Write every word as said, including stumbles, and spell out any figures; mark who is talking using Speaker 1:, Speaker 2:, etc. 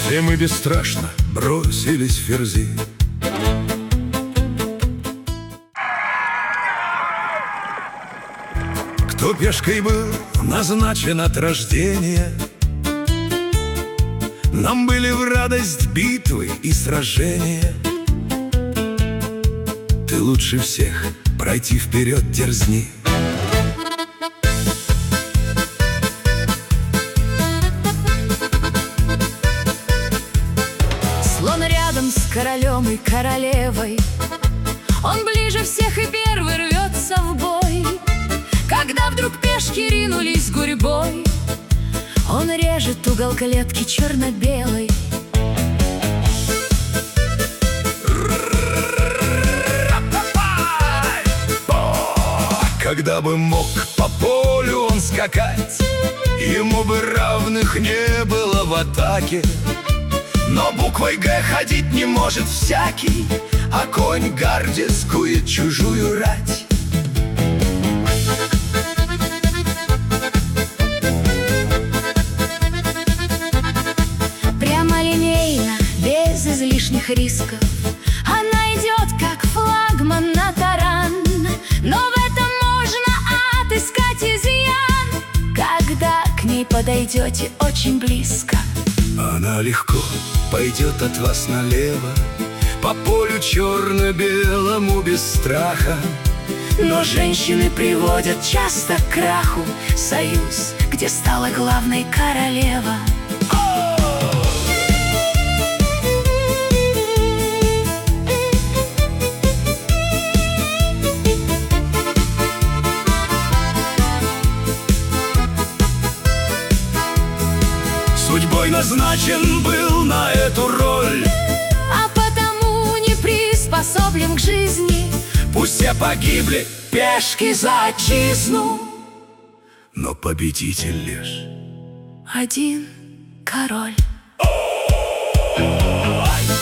Speaker 1: Все мы бесстрашно бросились в ферзи. Кто пешкой был назначен от рождения, нам были в радость битвы и сражения. Ты лучше всех пройти вперед дерзни.
Speaker 2: Слон рядом с королем и королевой, он ближе всех и первый рвется в бой. Когда вдруг пешки ринулись гурьбой, он режет угол клетки черно-белой.
Speaker 1: Когда бы мог по полю он скакать, ему бы равных не было в атаке. Но буквой «Г» ходить не может всякий, а конь Гардис кует чужую рать.
Speaker 2: Прямолинейно, без излишних рисков, она идет, как флагман на таран. Но в этом можно отыскать изъян, когда к ней подойдете очень близко.
Speaker 1: Она легко пойдет от вас налево, по полю черно-белому без страха.
Speaker 2: Но женщины приводят часто к краху союз, где стала главной королева.
Speaker 1: Судьбой назначен был на эту роль,
Speaker 2: а потому не приспособлен к жизни.
Speaker 1: Пусть все погибли пешки за отчизну, но победитель лишь
Speaker 2: один король.
Speaker 1: Ой!